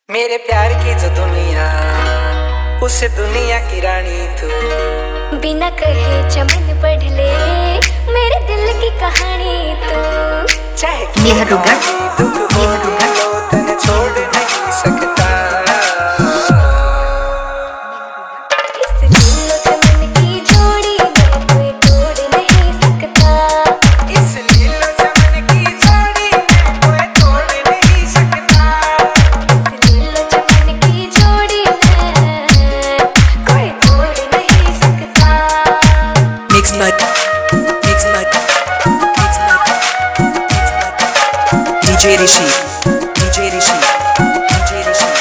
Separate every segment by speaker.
Speaker 1: मेरे प्यार की जो दुनिया, उस दुनिया की रानी तू।
Speaker 2: बिना कहे चमन पढ़ ले मेरे दिल की कहानी तू।
Speaker 1: चाहे दुख हो तने छोड़ नहीं सकता।
Speaker 2: इस लीलो चमन की जोड़ी में कोई तोड़ नहीं सकता।
Speaker 1: इस लीलो चमन की जोड़ी में कोई तोड़ नहीं सकता।
Speaker 2: इस लीलो चमन की जोड़ी में कोई तोड़ नहीं सकता।
Speaker 3: DJ Rishi, DJ Rishi, DJ Rishi,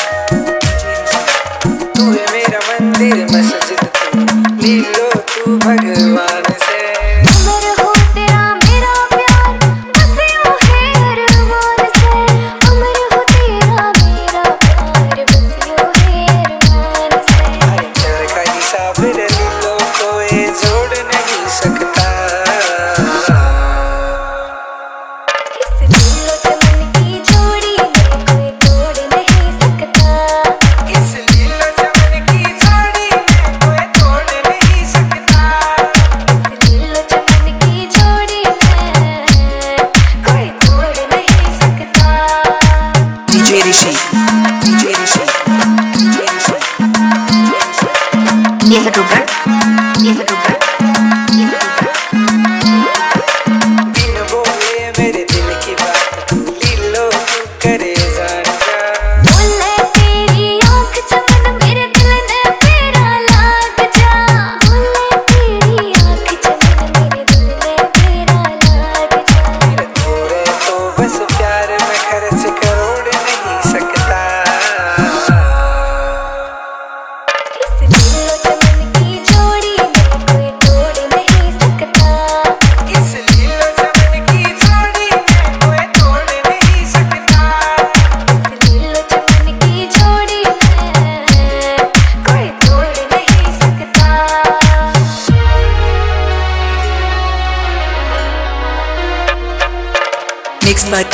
Speaker 1: तू है मेरा मंदिर मस्जिद तू, लीलो तू भगवान से।
Speaker 2: अमर हो तेरा मेरा प्यार बस यूं है अरमान से। अमर हो तेरा मेरा प्यार बस यूं है अरमान से।
Speaker 1: हर प्यार का हिसाब लीलो कोई जोड़ नहीं सकता।
Speaker 2: इस लीलो चमन की जोड़ी में कोई तोड़ नहीं सकता।
Speaker 1: इस लीलो चमन की जोड़ी में कोई तोड़ नहीं सकता।
Speaker 2: इस लीलो चमन की जोड़ी में कोई तोड़ नहीं सकता।
Speaker 3: DJ Rishi, DJ Rishi, DJ Rishi, Nehrugarh, Nehrugarh, Nehrugarh.
Speaker 1: बिन बोले मेरे दिल की बात लीलो तू करे जान जा।
Speaker 2: बोले तेरी आँख चमन मेरे दिल ने तेरा लाग जा। बोले तेरी आँख चमन मेरे दिल ने तेरा लाग जा।
Speaker 1: फिर थोड़े तो बस प्यार में खर्च करोड़ नहीं सकता।
Speaker 2: इस लीलो चमन की जोड़ी में कोई तोड़ नहीं सकता।
Speaker 1: इस लीलो चमन की जोड़ी में कोई तोड़ नहीं सकता।
Speaker 2: इस लीलो चमन की जोड़ी में कोई तोड़ नहीं सकता।
Speaker 3: Mixed by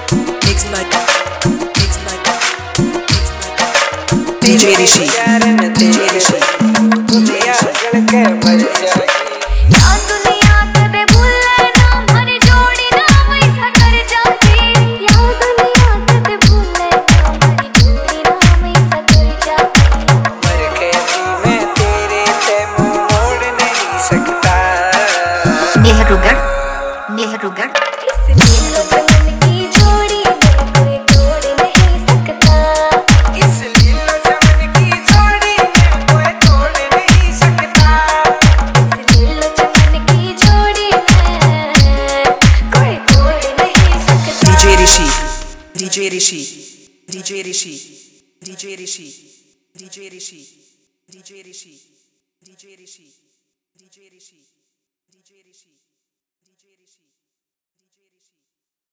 Speaker 3: DJ Rishi,
Speaker 1: प्यार में
Speaker 3: DJ Rishi,
Speaker 1: दुनिया जल के मर जाएगी।
Speaker 2: या दुनिया कदे भूले ना हमारी जोड़ी ना वैसा कर जाती। या दुनिया कदे भूले ना हमारी जोड़ी ना वैसा कर जाती।
Speaker 1: मर के भी मैं तेरे पे मुंह मोड़ नहीं सकता।
Speaker 3: Nehrugarh, Nehrugarh.
Speaker 2: इस लीलो चमन की जोड़ी में कोई तोड़ नहीं सकता।
Speaker 1: इस लीलो चमन की जोड़ी में कोई तोड़ नहीं सकता।
Speaker 2: इस लीलो चमन की जोड़ी में कोई तोड़ नहीं सकता।
Speaker 3: DJ Rishi, DJ Rishi, DJ Rishi, DJ Rishi, DJ Rishi, DJ Rishi, DJ Rishi, DJ Rishi, DJ Rishi.